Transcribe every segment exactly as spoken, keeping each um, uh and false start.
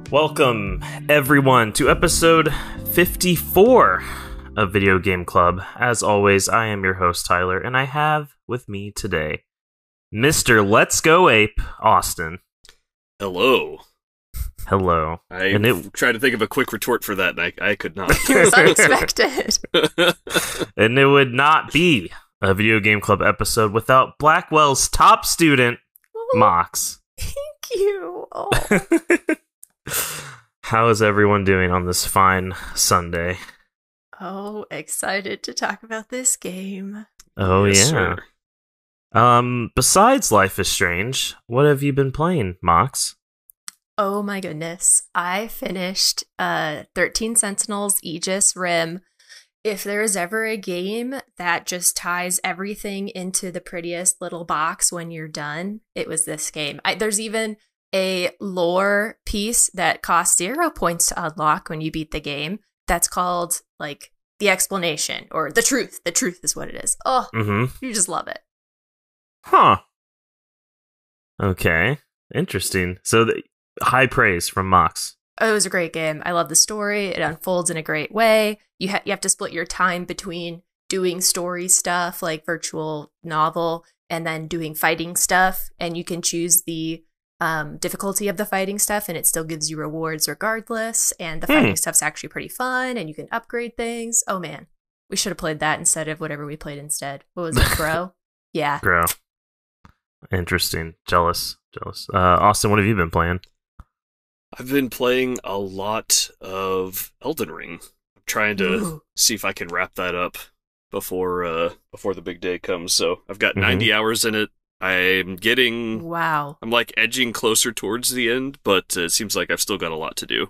Welcome, everyone, to episode fifty-four of Video Game Club. As always, I am your host, Tyler, and I have with me today Mister Let's Go Ape, Austin. Hello. Hello. I and it, tried to think of a quick retort for that, and I, I could not. It was unexpected. And it would not be a Video Game Club episode without Blackwell's top student, Mox. Thank you. Oh. How is everyone doing on this fine Sunday? oh, excited to talk about this game. Oh, Yes, yeah. sir. Um, besides Life is Strange, what have you been playing, Mox? Oh my goodness. I finished uh, thirteen Sentinels Aegis Rim. If there is ever a game that just ties everything into the prettiest little box when you're done, it was this game. I, there's even a lore piece that costs zero points to unlock when you beat the game. That's called, like, the explanation, or the truth. The truth is what it is. Oh, Mm-hmm. you just love it. Huh. Okay. Interesting. So, the, high praise from Mox. Oh, it was a great game. I love the story. It unfolds in a great way. You, ha- you have to split your time between doing story stuff, like virtual novel, and then doing fighting stuff. And you can choose the um, difficulty of the fighting stuff, and it still gives you rewards regardless. And the Hmm. fighting stuff's actually pretty fun, and you can upgrade things. Oh, man. We should have played that instead of whatever we played instead. What was it, bro? Yeah. Bro. Interesting. Jealous. Jealous. Uh, Austin, what have you been playing? I've been playing a lot of Elden Ring. I'm trying to Ooh. see if I can wrap that up before uh, before the big day comes. So I've got Mhm. ninety hours in it. I'm getting... Wow. I'm like edging closer towards the end, but uh, it seems like I've still got a lot to do.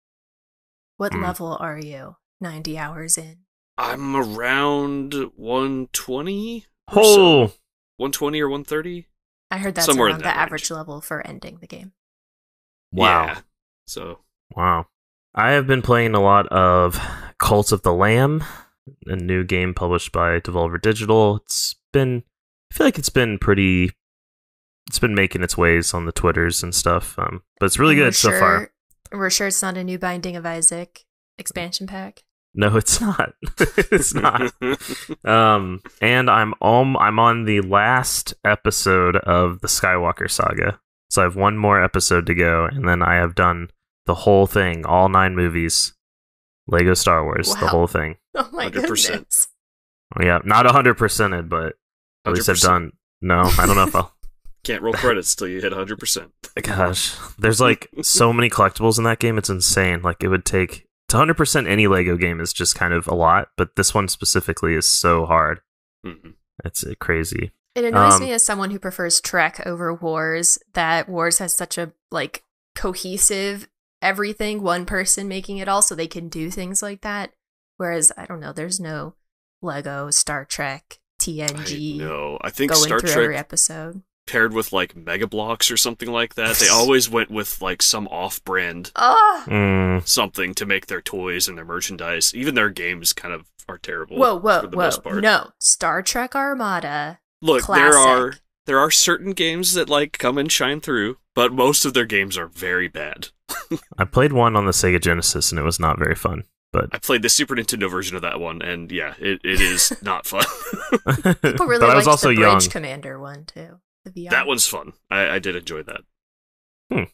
What Hmm. level are you? ninety hours in. I'm around one twenty or so. Oh! one twenty or one thirty? I heard that's Somewhere in around the that range. average level for ending the game. Wow. Yeah. So, Wow. I have been playing a lot of Cult of the Lamb, a new game published by Devolver Digital. It's been, I feel like it's been pretty, it's been making its ways on the Twitters and stuff, um, but it's really And we're good so sure- far. We're sure it's not a new Binding of Isaac expansion pack. No, it's not. It's not. Um, and I'm um, I'm on the last episode of the Skywalker saga. So I have one more episode to go, and then I have done the whole thing, all nine movies, Lego Star Wars, the Wow. whole thing. Oh my one hundred percent. goodness. Oh, yeah, not one hundred percented, but at least I've done. No, I don't know if I'll. Can't roll credits till you hit one hundred percent. Gosh, there's like so many collectibles in that game. It's insane. Like it would take to one hundred percent any Lego game is just kind of a lot, but this one specifically is so hard. Mm-hmm. It's uh, crazy. It annoys Um, me as someone who prefers Trek over Wars that Wars has such a like cohesive everything, one person making it all so they can do things like that. Whereas I don't know, there's no Lego, Star Trek, T N G I know. I think going Star through Trek every episode. paired with like Mega Blocks or something like that. They always went with like some off-brand Ah! Mm. something to make their toys and their merchandise. Even their games kind of are terrible. Whoa, whoa, for the whoa. most part. No. Star Trek Armada. Look, Classic. there are there are certain games that like come and shine through, but most of their games are very bad. I played one on the Sega Genesis, and it was not very fun. But I played the Super Nintendo version of that one, and yeah, it, it is not fun. People really but I was liked also the young. Bridge Commander one too. The V R. That one's fun. I, I did enjoy that.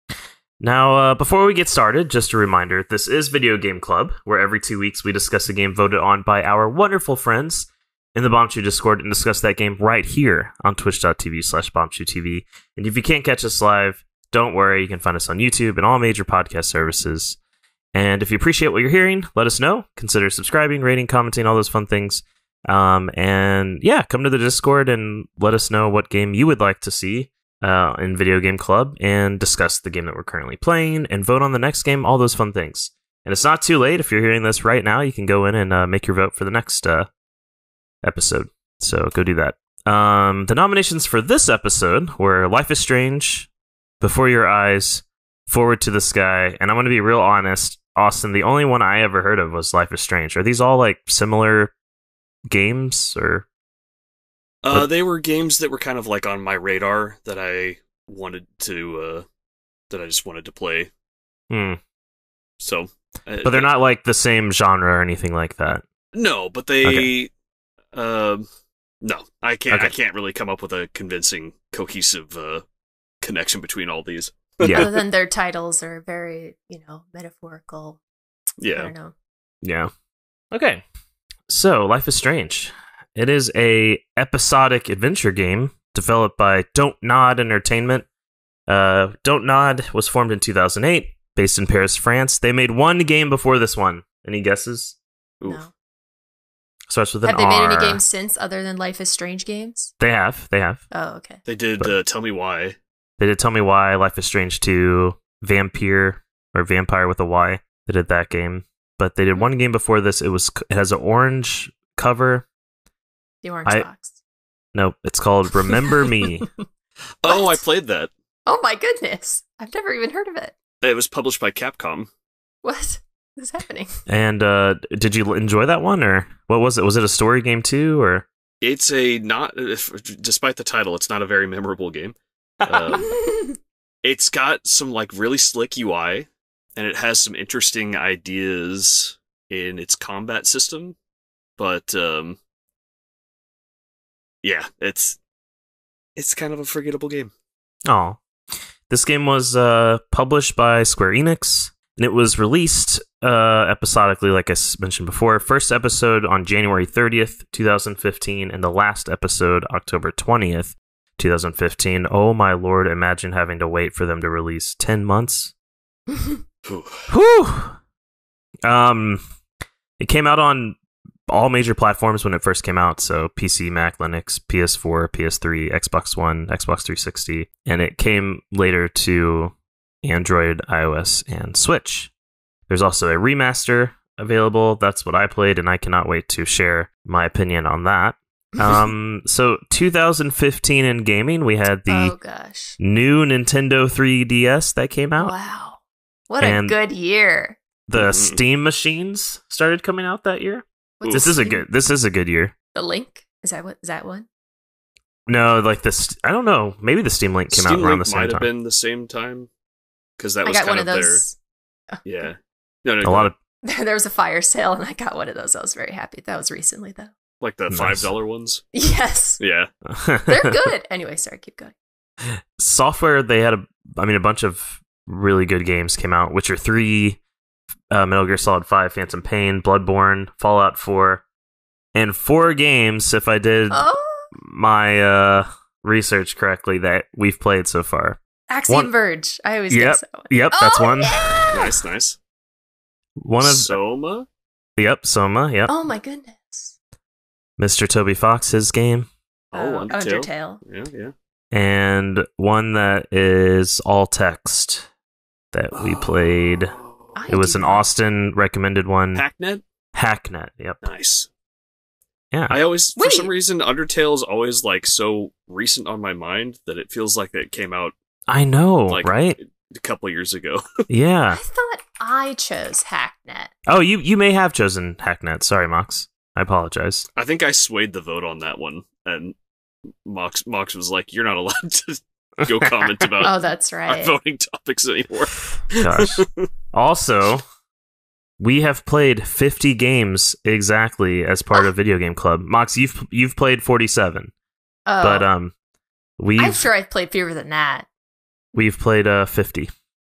Now, uh, before we get started, just a reminder, this is Video Game Club, where every two weeks we discuss a game voted on by our wonderful friends in the BombChew Discord and discuss that game right here on twitch.tv slash bombchewtv. And if you can't catch us live, don't worry, you can find us on YouTube and all major podcast services. And if you appreciate what you're hearing, let us know. Consider subscribing, rating, commenting, all those fun things. Um, and yeah, come to the Discord and let us know what game you would like to see uh, in Video Game Club and discuss the game that we're currently playing and vote on the next game, all those fun things. And it's not too late. If you're hearing this right now, you can go in and uh, make your vote for the next uh, episode. So go do that. Um, the nominations for this episode were Life is Strange, Before Your Eyes, Forward to the Sky, and I'm going to be real honest, Austin, the only one I ever heard of was Life is Strange. Are these all like similar games or? Uh, they were games that were kind of like on my radar that I wanted to, uh, that I just wanted to play. Hmm. So, uh, But they're not like the same genre or anything like that. No, but they. Okay. Um, no, I can't. Okay. I can't really come up with a convincing, cohesive uh, connection between all these. Yeah. Other than their titles are very, you know, metaphorical. I Yeah. don't know. Yeah. Okay. So, Life is Strange. It is a episodic adventure game developed by Don't Nod Entertainment. Uh, Don't Nod was formed in two thousand eight, based in Paris, France. They made one game before this one. Any guesses? Oof. No. Starts with an Have they made any R. games since other than Life is Strange games? They have. They have. Oh, okay. They did. But- Uh, Tell Me Why. They did Tell Me Why, Life is Strange two, Vampire, or Vampire with a Y. They did that game. But they did one game before this. It was. It has an orange cover. The orange I- box. Nope. It's called Remember Me. Oh, I What? played that. Oh my goodness. I've never even heard of it. It was published by Capcom. What is happening? And uh, did you enjoy that one, or what was it? Was it a story game too, or? It's a not, if- despite the title, it's not a very memorable game. Um, it's got some like really slick U I, and it has some interesting ideas in its combat system. But um, yeah, it's it's kind of a forgettable game. Oh, this game was uh, published by Square Enix, and it was released uh, episodically, like I s- mentioned before. First episode on January thirtieth, twenty fifteen, and the last episode October twentieth, twenty fifteen. Oh my lord! Imagine having to wait for them to release ten months. Whew. Whew. Um, it came out on all major platforms when it first came out, so P C, Mac, Linux, P S four, P S three, Xbox One, Xbox three sixty, and it came later to Android, iOS, and Switch. There's also a remaster available. That's what I played, and I cannot wait to share my opinion on that. Um, so two thousand fifteen in gaming, we had the Oh gosh. new Nintendo three D S that came out. Wow. What And- a good year. The Mhm. Steam machines started coming out that year. What's This is a Steam? good. This is a good year. The Link? Is that what is that one? No, like this. I don't know. Maybe the Steam Link came Steam out around Link the same might have time. been the same time because that I was got kind one of of those. their yeah. No, no, A no, lot of There was a fire sale and I got one of those. I was very happy. That was recently though. like the Nice. five dollar ones. Yes. Yeah, They're good. Anyway, sorry, keep going. software. They had a. I mean, a bunch of really good games came out. Witcher three, uh, Metal Gear Solid five, Phantom Pain, Bloodborne, Fallout four, and four games. If I did Oh, my uh, research correctly, that we've played so far. Axiom One- Verge. I always Yep. guess that one. Yep, that's Oh, one. yeah! nice, nice. One of Soma. yep, Soma. Yep, Oh my goodness. Mister Toby Fox's game. Oh, Uh, Undertale. Undertale. Yeah, yeah. And one that is all text that we played. Oh. I It was do an not- Austin recommended one. Hacknet. Hacknet. Yep. Nice. Yeah. I always, for Wait. some reason, Undertale is always like so recent on my mind that it feels like it came out I know, like right? a couple years ago. I Yeah. thought I chose Hacknet. Oh, you you may have chosen Hacknet. Sorry, Mox. I apologize. I think I swayed the vote on that one, and Mox Mox was like, "You're not allowed to go comment about Oh, that's our right. voting topics anymore." Gosh. Also, we have played fifty games exactly as part of Video Game Club. Mox, you've you've played forty-seven, Oh, but um, we've I'm sure I've played fewer than that. we've played uh fifty.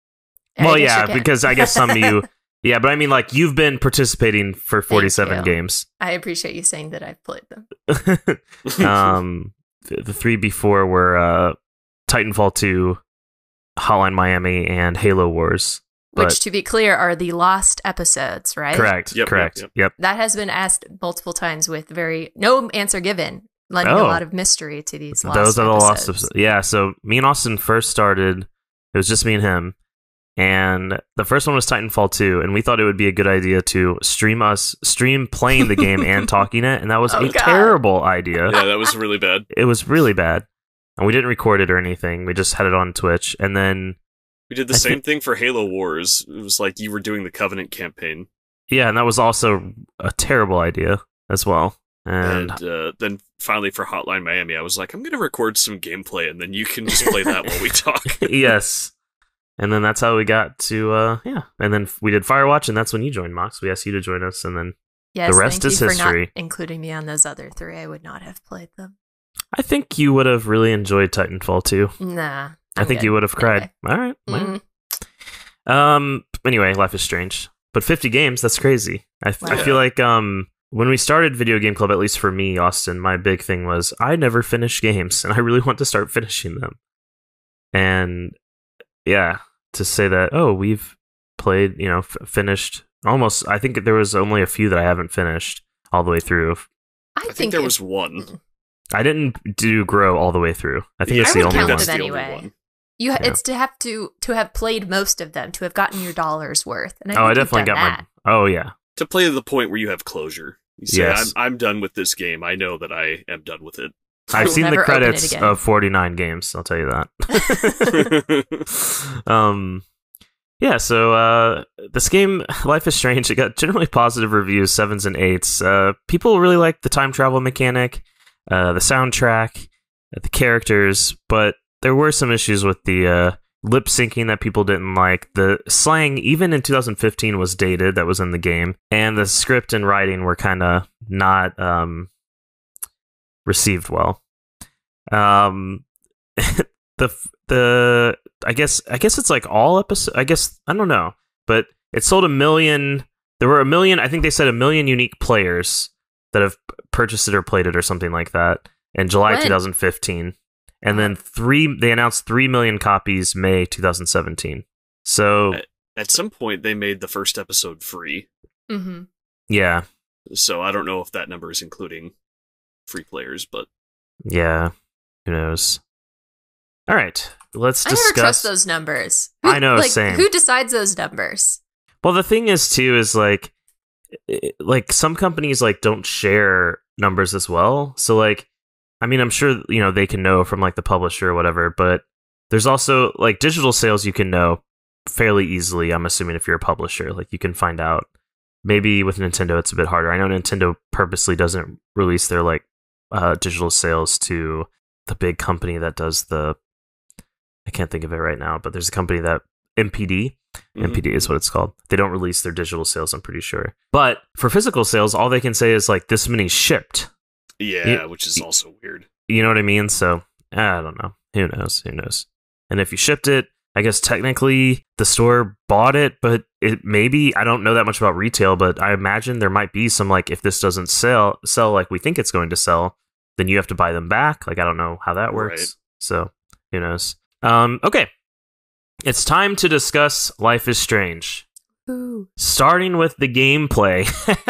I Well, guess you yeah, can. because I guess some of you, yeah, but I mean, like you've been participating for forty-seven you. games. I appreciate you saying that I've played them. um, the, the three before were uh, Titanfall two, Hotline Miami, and Halo Wars. Which, But- to be clear, are the lost episodes, right? Correct. Yep, correct. yep, Yep. That has been asked multiple times with very no answer given, lending Oh. a lot of mystery to these lost Those are the lost. episodes. Episodes. Yeah. So me and Austin first started. It was just me and him. And the first one was Titanfall two, and we thought it would be a good idea to stream us, stream playing the game and talking it, and that was Oh, a God. terrible idea. Yeah, that was really bad. It was really bad, and we didn't record it or anything. We just had it on Twitch, and then We did the I same think- thing for Halo Wars. It was like you were doing the Covenant campaign, yeah, and that was also a terrible idea as well. And, and uh, then finally for Hotline Miami, I was like, "I'm going to record some gameplay, and then you can just play that while we talk." yes, And then that's how we got to, uh, yeah. And then we did Firewatch, and that's when you joined, Mox. We asked you to join us, and then Yes, the rest thank is you for history. not including me on those other three. I would not have played them. I think you would have really enjoyed Titanfall too. Nah. I I'm think good. you would have cried. Okay. All right. all Mm. right. Um. Anyway, Life is Strange. But fifty games, that's crazy. I, f- I Wow. feel like um when we started Video Game Club, at least for me, Austin, my big thing was I never finish games, and I really want to start finishing them. And yeah, to say that, oh, we've played, you know, f- finished almost, I think there was only a few that I haven't finished all the way through. I, I think, think there if- was one. I didn't do Grow all the way through. I think Yeah, it's I the would only count one. them That's the only anyway. one. You, ha- Yeah. it's to have to to have played most of them, to have gotten your dollars worth. And I Oh, I think you've definitely done got that. my. Oh yeah, To play to the point where you have closure. You say, Yes. I'm, I'm done with this game. I know that I am done with it. I I've will seen the never open it credits again. of forty-nine games. I'll tell you that. um, yeah. So uh, this game, Life is Strange, it got generally positive reviews, sevens and eights. Uh, people really like the time travel mechanic, uh, the soundtrack, uh, the characters, but there were some issues with the uh, lip syncing that people didn't like. The slang, even in two thousand fifteen, was dated. That was in the game, and the script and writing were kind of not um, received well. Um, the the I guess I guess it's like all episodes. I guess I don't know, but it sold a million. There were a million. I think they said a million unique players that have purchased it or played it or something like that in July When? twenty fifteen, and then three. They announced three million copies May twenty seventeen. So Right. At some point, they made the first episode free. Mm-hmm. yeah, So I don't know if that number is including free players, but yeah. Who knows? All right, let's I never discuss. trust those numbers. I know, like, same. Who decides those numbers? Well, the thing is too is like, i- like some companies like don't share numbers as well. So like, I mean, I'm sure you know they can know from like the publisher or whatever, but there's also like digital sales you can know fairly easily. I'm assuming if you're a publisher, like you can find out. Maybe with Nintendo, it's a bit harder. I know Nintendo purposely doesn't release their like uh, digital sales to the big company that does the. I can't think of it right now, but there's a company that M P D. Mhm. M P D is what it's called. They don't release their digital sales, I'm pretty sure. But for physical sales, all they can say is like this many shipped. yeah, Yeah. which is also weird. You know what I mean? So I don't know. Who knows? Who knows? And if you shipped it, I guess technically the store bought it, but it maybe I don't know that much about retail, but I imagine there might be some like if this doesn't sell sell like we think it's going to sell, then you have to buy them back. Like I don't know how that works. Right. So who knows? Um, okay. It's time to discuss Life is Strange. Ooh. Starting with the gameplay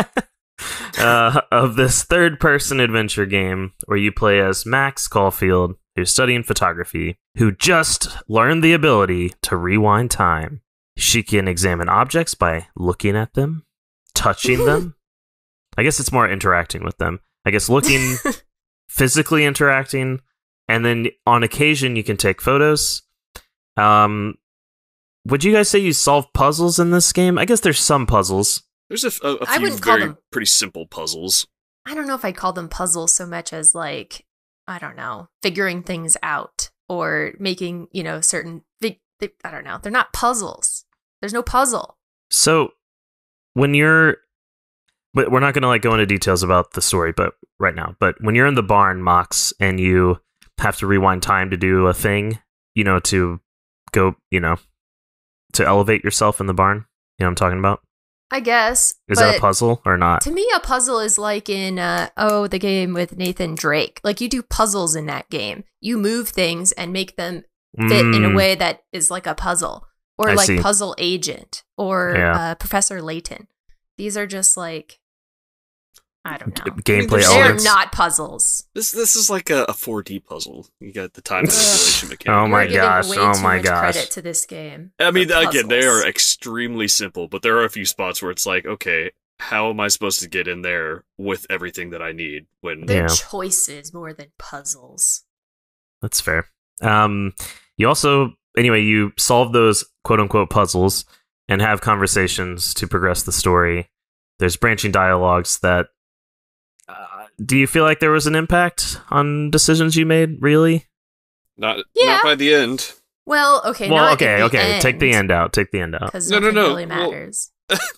uh, of this third-person adventure game where you play as Max Caulfield, who's studying photography, who just learned the ability to rewind time. She can examine objects by looking at them, touching them. I guess it's more interacting with them. I guess looking, physically interacting, and then on occasion you can take photos. Um, would you guys say you solve puzzles in this game? I guess there's some puzzles. There's a, a, a I few wouldn't call very them- pretty simple puzzles. I don't know if I'd call them puzzles so much as like, I don't know, figuring things out or making, you know, certain, they, they, I don't know. They're not puzzles. There's no puzzle. So when you're, but we're not going to like go into details about the story, but right now, but when you're in the barn, Mox, and you have to rewind time to do a thing, you know, to go, you know, to elevate yourself in the barn. You know what I'm talking about? I guess. Is but that a puzzle or not? To me, a puzzle is like in, uh, oh, the game with Nathan Drake. Like you do puzzles in that game. You move things and make them fit in a Mm, way that is like a puzzle. Or I like see. Puzzle Agent or Yeah. uh, Professor Layton. These are just like, I don't know. gameplay They're They're elements. not puzzles. This this is like a, a four D puzzle. You got the time Ugh. manipulation mechanic. Oh my You're giving gosh, way oh too my much gosh. Credit to this game. I mean, for again, they puzzles. are extremely simple, but there are a few spots where it's like, okay, how am I supposed to get in there with everything that I need when They're Yeah. choices more than puzzles. That's fair. Um, you also, anyway, you solve those quote unquote puzzles and have conversations to progress the story. There's branching dialogues that. Uh, do you feel like there was an impact on decisions you made? Really? not Yeah. not by the end. Well, okay, well, not okay, at the okay. end, Take the end out. Take the end out. because No, no, nothing no, really well- matters.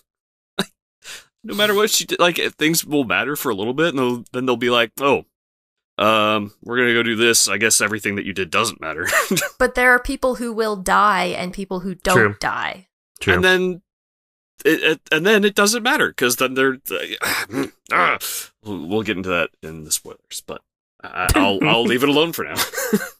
No matter what she did, like things will matter for a little bit, and they'll, then they'll be like, "Oh, um, we're gonna go do this. I guess everything that you did doesn't matter." But there are people who will die and people who don't True. die. True. And then, it, it and then it doesn't matter because then they're. ah, we'll we'll get into that in the spoilers, but I, I'll I'll leave it alone for now.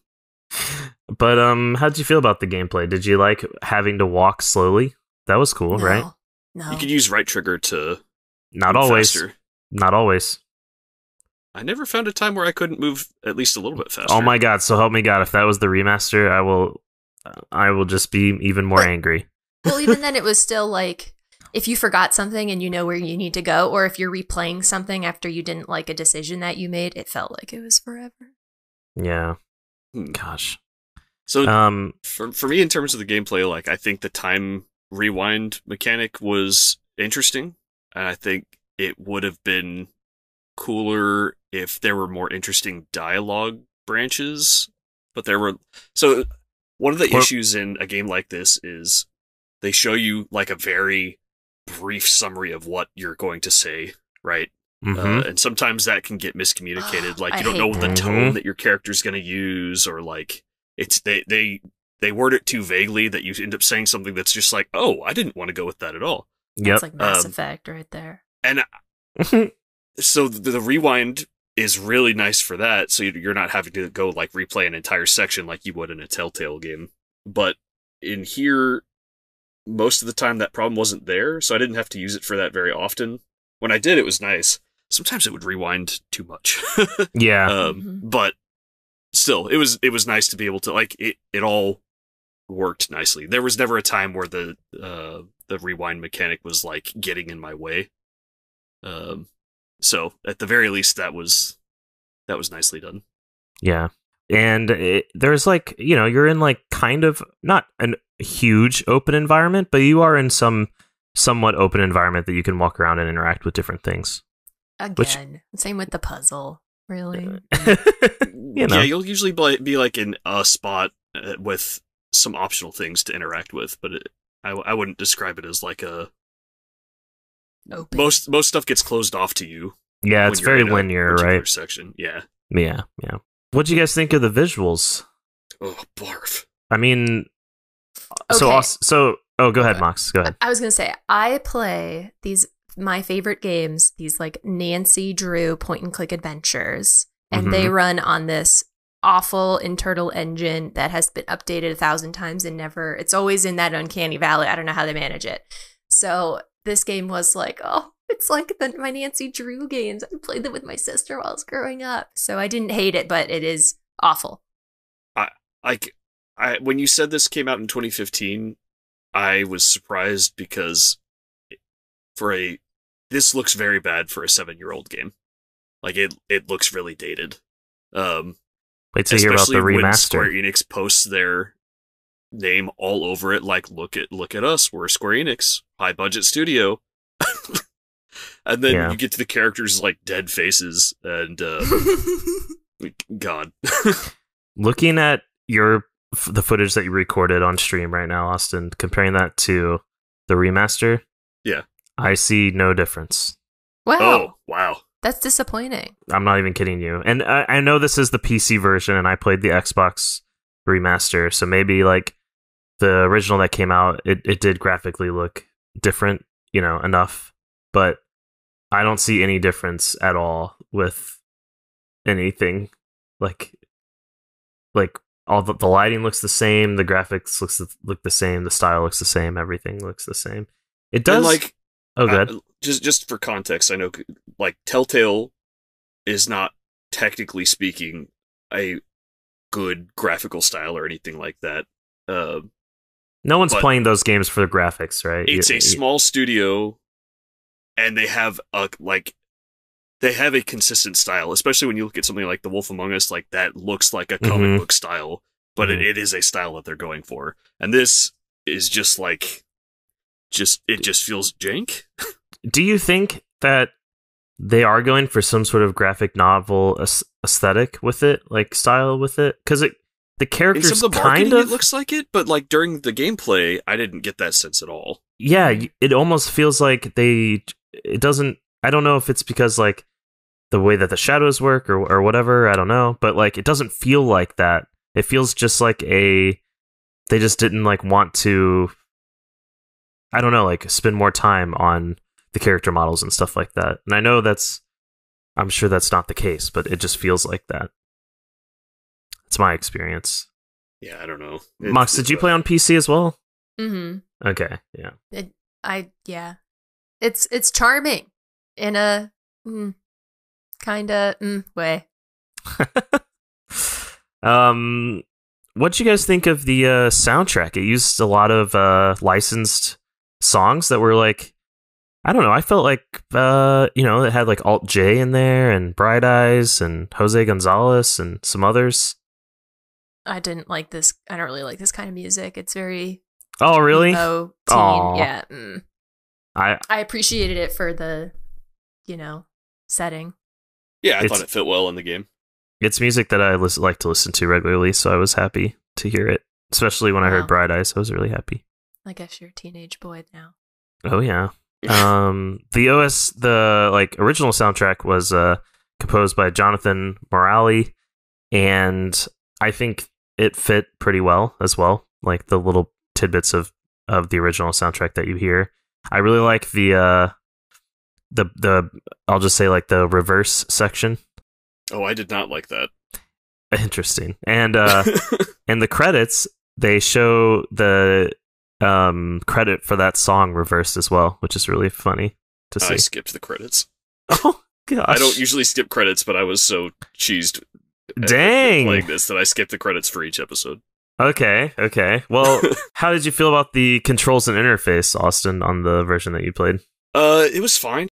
But um, how'd you feel about the gameplay? Did you like having to walk slowly? That was cool, no, right? No. You could use right trigger to Not move always. faster. Not always. I never found a time where I couldn't move at least a little bit faster. Oh my god! So help me God, if that was the remaster, I will, I will just be even more But- angry. Well, even then, it was still like if you forgot something and you know where you need to go, or if you're replaying something after you didn't like a decision that you made, it felt like it was forever. Yeah. Hmm. Gosh. So Um. for for me, in terms of the gameplay, like I think the time rewind mechanic was interesting, and I think it would have been cooler if there were more interesting dialogue branches. But there were so one of the Well- issues in a game like this is they show you like a very brief summary of what you're going to say, right? mhm. Uh, and sometimes that can get miscommunicated. Like I you don't hate know the that. tone Mhm. that your character's going to use, or like it's they they they word it too vaguely that you end up saying something that's just like, oh, I didn't want to go with that at all. Yep. It's like Mass Um, Effect right there. And so the, the rewind is really nice for that. So you- you're not having to go like replay an entire section like you would in a Telltale game. But in here, most of the time that problem wasn't there, so I didn't have to use it for that very often. When I did, it was nice. Sometimes it would rewind too much. yeah. um, Mhm. But still, it was it was nice to be able to like it. It all worked nicely. There was never a time where the uh, the rewind mechanic was like getting in my way. Um, so at the very least, that was that was nicely done. Yeah. And it, there's like, you know, you're in like kind of not a huge open environment, but you are in some somewhat open environment that you can walk around and interact with different things. which- Again, same with the puzzle. Really? you know. Yeah, you'll usually be be, like in a spot uh, with some optional things to interact with, but it, I I wouldn't describe it as like a Open. most most stuff gets closed off to you. Yeah, when it's you're very in a linear, particular right? Section, yeah. Yeah, yeah. What do you guys think of the visuals? Oh, barf. I mean, so Okay. also, so oh, go ahead, Mox. Go ahead. I was gonna say I play these my favorite games, these like Nancy Drew point and click adventures, and Mhm. they run on this awful internal engine that has been updated a thousand times and never. It's always in that uncanny valley. I don't know how they manage it. So this game was like, oh, it's like the, my Nancy Drew games. I played them with my sister while I was growing up, so I didn't hate it, but it is awful. Like, I when you said this came out in twenty fifteen, I was surprised because for a this looks very bad for a seven-year-old game. Like it it looks really dated. Um, Wait to hear about the especially when Square remaster. Enix posts their name all over it, like look at look at us, we're Square Enix, high budget studio. And then Yeah. you get to the characters like dead faces and uh, God. Looking at your f- the footage that you recorded on stream right now, Austin, comparing that to the remaster, Yeah. I see no difference. Wow, Oh wow. that's disappointing. I'm not even kidding you. And I, I know this is the P C version, and I played the Xbox remaster, so maybe like the original that came out, it, it did graphically look different, you know, enough. But I don't see any difference at all with anything. Like, like all the, the lighting looks the same, the graphics looks the, look the same, the style looks the same, everything looks the same. It does. And like oh, good. Uh, just just for context, I know like Telltale is not technically speaking a good graphical style or anything like that. Uh, No one's but playing those games for the graphics, right? it's You- a you- small studio, and they have a like they have a consistent style. Especially when you look at something like The Wolf Among Us, like that looks like a comic Mhm. book style, but Mhm. it, it is a style that they're going for. And this is just like just it just feels jank. Do you think that they are going for some sort of graphic novel aes- aesthetic with it, like style with it? Because it the In characters some of the kind marketing, of it looks like it, but like during the gameplay, I didn't get that sense at all. yeah, y- it almost feels like they it doesn't I don't know if it's because like the way that the shadows work or or whatever, I don't know, but like it doesn't feel like that. It feels just like a they just didn't like want to I don't know, like spend more time on the character models and stuff like that. And I know that's I'm sure that's not the case, but it just feels like that. It's my experience. Yeah, I don't know. It- Mox, did you play on P C as well? Mm-hmm. Okay, yeah. It, I yeah, it's it's charming in a mm, kind of mm, way. um, what'd you guys think of the uh, soundtrack? It used a lot of uh, licensed songs that were like, I don't know. I felt like uh, you know, it had like Alt J in there and Bright Eyes and Jose Gonzalez and some others. I didn't like this. I don't really like this kind of music. It's very Oh, really? emo teen. Aw. Yeah, mm. I I appreciated it for the, you know, setting. Yeah, I It's- thought it fit well in the game. it's music that I lis- like to listen to regularly, so I was happy to hear it. Especially when I Wow. heard Bright Eyes, I was really happy. I guess you're a teenage boy now. Oh yeah. um, the O S, the like original soundtrack was uh, composed by Jonathan Morali, and I think it fit pretty well as well. Like the little tidbits of, of the original soundtrack that you hear. I really like the uh, the the I'll just say like the reverse section. Oh, I did not like that. Interesting. And uh, in the credits, they show the um, credit for that song reversed as well, which is really funny to see. I skipped the credits. Oh gosh! I don't usually skip credits, but I was so cheesed at Dang. playing this that I skipped the credits for each episode. Okay, okay. Well, how did you feel about the controls and interface, Austin, on the version that you played? Uh, it was fine.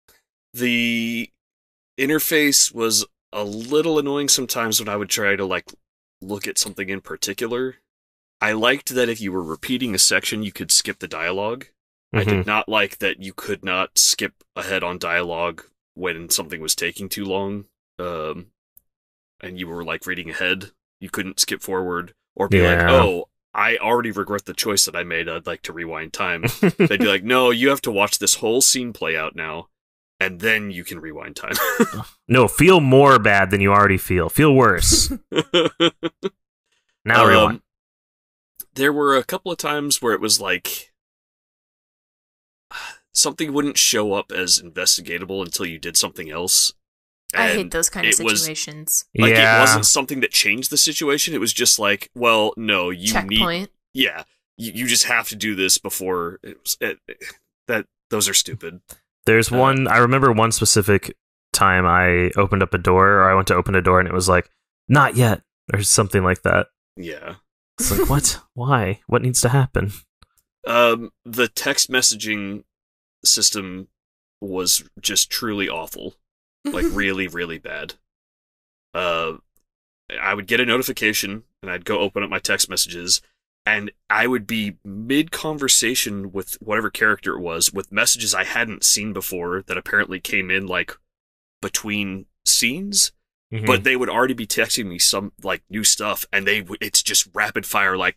The interface was a little annoying sometimes when I would try to like look at something in particular. I liked that if you were repeating a section, you could skip the dialogue. I Mhm. did not like that you could not skip ahead on dialogue when something was taking too long. Um, and you were like reading ahead. You couldn't skip forward or be like, Yeah. "Oh, I already regret the choice that I made. I'd like to rewind time." They'd be like, "No, you have to watch this whole scene play out now, and then you can rewind time." No, feel more bad than you already feel. Feel worse. Now Um, rewind. There were a couple of times where it was like something wouldn't show up as investigatable until you did something else. I And hate those kind of it was- situations. Like yeah. it wasn't something that changed the situation. It was just like, well, no, you need, Checkpoint. yeah, you, you just have to do this before it was, it, that. Those are stupid. There's uh, one, I remember one specific time I opened up a door, or I went to open a door and it was like, not yet, or something like that. Yeah. It's like, what? Why? What needs to happen? Um, the text messaging system was just truly awful. Like really, really bad. Uh, I would get a notification and I'd go open up my text messages and I would be mid-conversation with whatever character it was with messages I hadn't seen before that apparently came in like between scenes, Mhm. but they would already be texting me some like new stuff and they w- it's just rapid fire like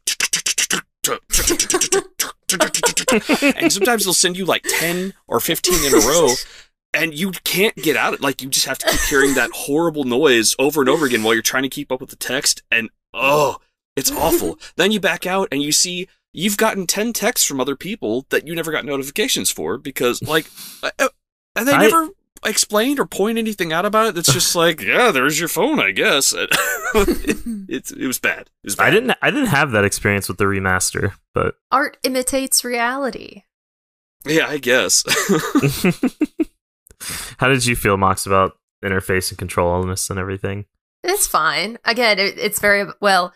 and sometimes they'll send you like ten or fifteen in a row and you can't get out of it. Like you just have to keep hearing that horrible noise over and over again while you're trying to keep up with the text and oh, it's awful. Then you back out and you see you've gotten ten texts from other people that you never got notifications for because like uh, and they I- never explained or point anything out about it. It's just like, yeah, there's your phone, I guess. it, it's it was bad. It was bad. I didn't I didn't have that experience with the remaster, but Art imitates reality. Yeah, I guess. how did you feel, Mox, about interface and control illness and everything? It's fine. Again, it, it's very well.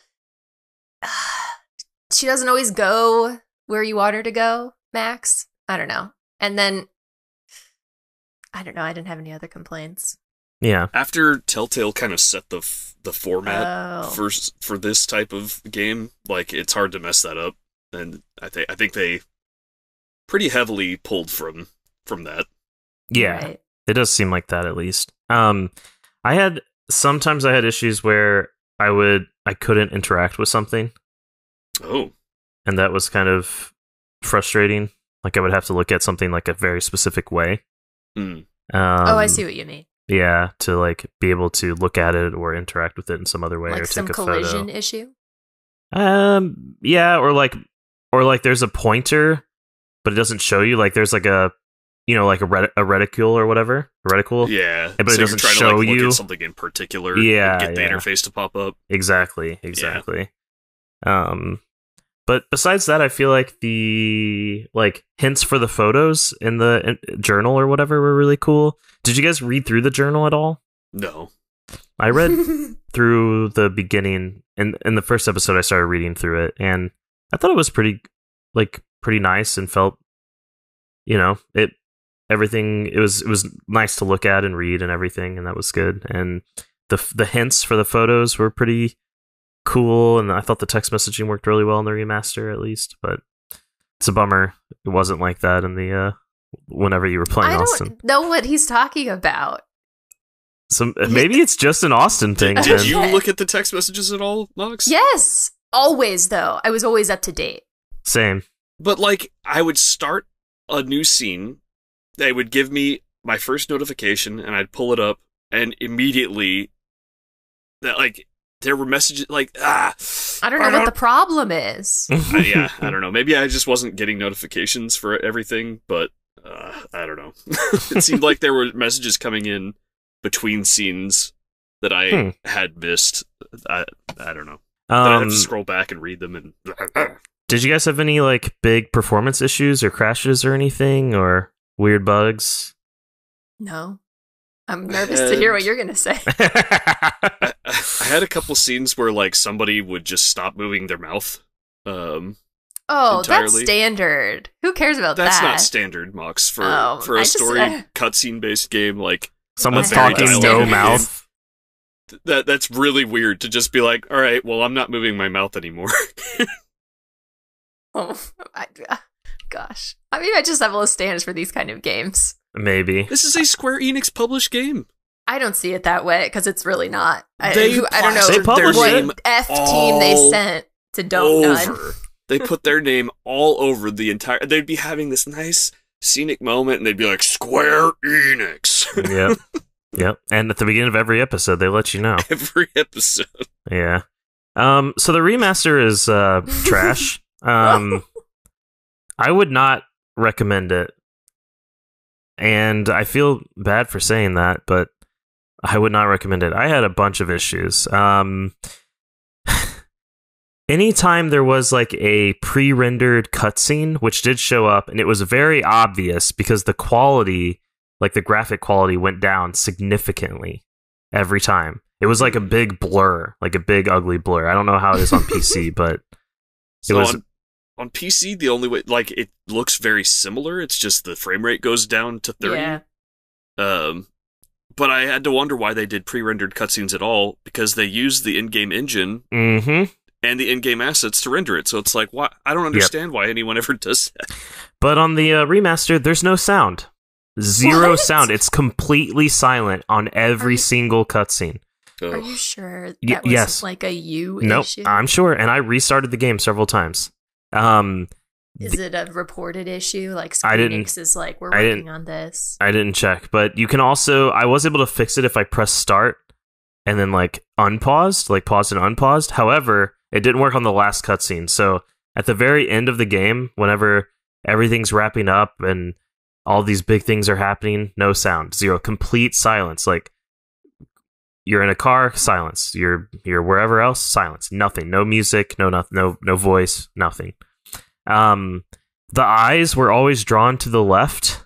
She doesn't always go where you want her to go, Max. I don't know. And then I don't know. I didn't have any other complaints. Yeah. After Telltale kind of set the f- the format Oh. for s- for this type of game, like it's hard to mess that up, and I think I think they pretty heavily pulled from from that. Yeah. Right. It does seem like that at least. Um I had sometimes I had issues where I would I couldn't interact with something, Oh. and that was kind of frustrating. Like I would have to look at something like a very specific way. Hmm. Um, oh, I see what you mean. Yeah, to like be able to look at it or interact with it in some other way, or Like some take a collision photo. issue. Um, yeah, or like, or like, there's a pointer, but it doesn't show you. Like, there's like a, you know, like a, ret- a reticule or whatever, a reticle. Yeah. but it so doesn't you're trying show to like, look you at something in particular. Yeah, And get the yeah. interface to pop up. Exactly, exactly. Um, but besides that, I feel like the like hints for the photos in the in- journal or whatever were really cool. Did you guys read through the journal at all? No. I read through the beginning, and in the first episode I started reading through it, and I thought it was pretty like pretty nice and felt, you know, it everything it was it was nice to look at and read and everything, and that was good. And the the hints for the photos were pretty cool, and I thought the text messaging worked really well in the remaster at least, but it's a bummer it wasn't like that in the uh whenever you were playing I Austin. don't know what he's talking about. So maybe it's just an Austin thing. Did, did then. you look at the text messages at all, Nox? Yes, always though. I was always up to date. Same. But like, I would start a new scene. They would give me my first notification, and I'd pull it up, and immediately, that like there were messages like ah. I don't know what the problem is. Uh, yeah, I don't know. Maybe I just wasn't getting notifications for everything, but uh, I don't know. It seemed like there were messages coming in between scenes that I Hmm. had missed. I I don't know. Then I'd have Um, to scroll back and read them. And did you guys have any like big performance issues or crashes or anything or weird bugs? No. I'm nervous to hear what you're going to say. I, I had a couple scenes where like somebody would just stop moving their mouth. Um, Oh, that's Entirely. standard. Who cares about that's that? not standard, Mox, for Oh, for I a just- story uh, cutscene based game. Like Someone's Very talking, no dialogue mouth. th- that, that's really weird to just be like, all right, well, I'm not moving my mouth anymore. Oh, I, uh, gosh. I mean, I just have low standards for these kind of games. Maybe. This is a Square Enix published game. I don't see it that way because it's really not. I, They who- I don't know They published what name F team they all sent to Don't None. over. They put their name all over the entire. They'd be having this nice scenic moment, and they'd be like, "Square Enix." Yep. Yep. And at the beginning of every episode, they let you know. Every episode. Yeah. Um. So the remaster is uh trash. Um. I would not recommend it, and I feel bad for saying that, but I would not recommend it. I had a bunch of issues. Um. Anytime there was like a pre-rendered cutscene, which did show up, and it was very obvious because the quality, like the graphic quality, went down significantly every time. It was like a big blur, like a big ugly blur. I don't know how it is on P C, but So was- on, on P C, the only way, like, it looks very similar. It's just the frame rate goes down to thirty. Yeah. Um, but I had to wonder why they did pre-rendered cutscenes at all, because they used the in-game engine mm-hmm. and the in-game assets to render it. So it's like, why? I don't understand why anyone ever does that. But on the uh, remaster, there's no sound, zero What? sound. It's completely silent on every you- single cutscene. Ugh. Are you sure that Y- was yes. like a you Nope, issue? I'm sure, and I restarted the game several times. Um, Is it a reported issue? Like I didn't- Squeenix is like, we're I working didn't- on this. I didn't check, but you can also. I was able to fix it if I press start and then like unpaused, like paused and unpaused. However, it didn't work on the last cutscene. So at the very end of the game, whenever everything's wrapping up and all these big things are happening, no sound, zero, complete silence. Like you're in a car, silence. You're you're wherever else, silence. Nothing, no music, no no no no voice, nothing. Um, the eyes were always drawn to the left.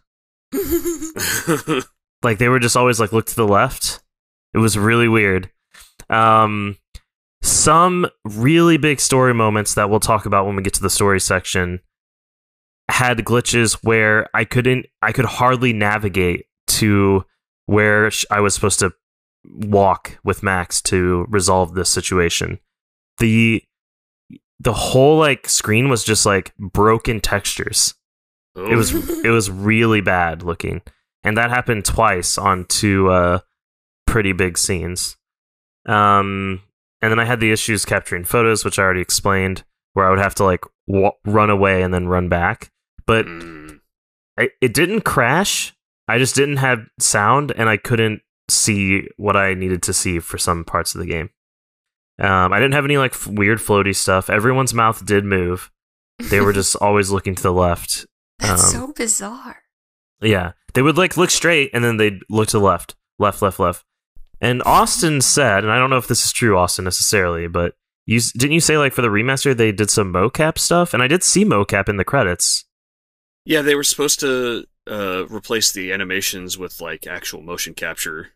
Like they were just always like look to the left. It was really weird. Um, some really big story moments that we'll talk about when we get to the story section had glitches where I couldn't, I could hardly navigate to where sh- I was supposed to walk with Max to resolve this situation. The the whole like screen was just like broken textures. It was it was really bad looking, and that happened twice on two uh, pretty big scenes. Um, and then I had the issues capturing photos, which I already explained, where I would have to like w- run away and then run back. But Mm. I, it didn't crash. I just didn't have sound, and I couldn't see what I needed to see for some parts of the game. Um, I didn't have any like f- weird floaty stuff. Everyone's mouth did move. They were just always looking to the left. That's Um, so bizarre. Yeah, they would like look straight, and then they'd look to the left, left, left, left. And Austin said, and I don't know if this is true, Austin, necessarily, but you s- didn't you say like for the remaster they did some mocap stuff, and I did see mocap in the credits. Yeah, they were supposed to uh, replace the animations with like actual motion capture,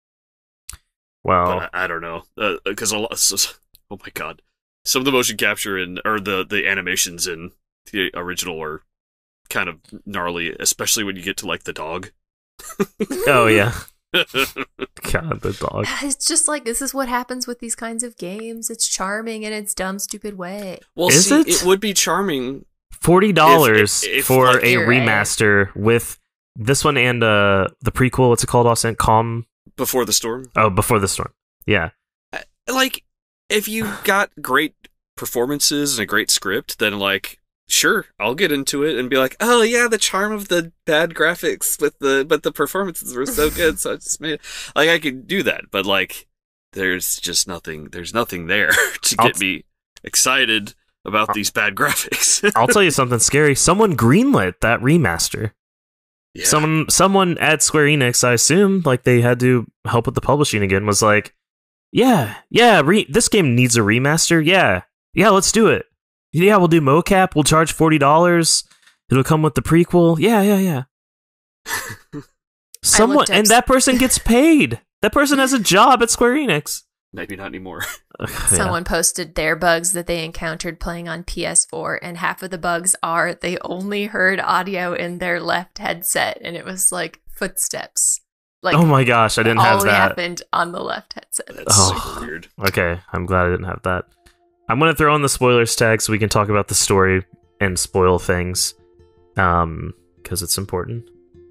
Well, but I, I don't know because a lot. So, oh my god, some of the motion capture in or the the animations in the original are kind of gnarly, especially when you get to like the dog. oh yeah, God, the dog. It's just like this is what happens with these kinds of games. It's charming in its dumb, stupid way. Well, Is see, it? it would be charming. Forty dollars If- if- if, for like, a You're right. remaster with this one and uh the prequel. What's it called, Austin? Calm. Before the Storm. Oh, Before the Storm. Yeah. Like, if you got great performances and a great script, then like, sure, I'll get into it and be like, oh yeah, the charm of the bad graphics with the, but the performances were so good, so I just made it. Like, I could do that, but like, there's just nothing, there's nothing there to I'll get me excited about these bad graphics. I'll tell you something scary. Someone greenlit that remaster. Yeah. Someone, someone at Square Enix, I assume, like they had to help with the publishing again, was like, "Yeah, yeah, re- this game needs a remaster. Yeah, yeah, let's do it. Yeah, we'll do mocap. We'll charge forty dollars. It'll come with the prequel. Yeah, yeah, yeah." Someone, looked up and that person gets paid. That person has a job at Square Enix. Maybe not anymore. Yeah. Someone posted their bugs that they encountered playing on P S four, and half of the bugs are they only heard audio in their left headset, and it was like footsteps. Like, Oh my gosh, I didn't have only that. happened on the left headset. That's Oh. super weird. Okay, I'm glad I didn't have that. I'm gonna throw in the spoilers tag so we can talk about the story and spoil things, um, because it's important.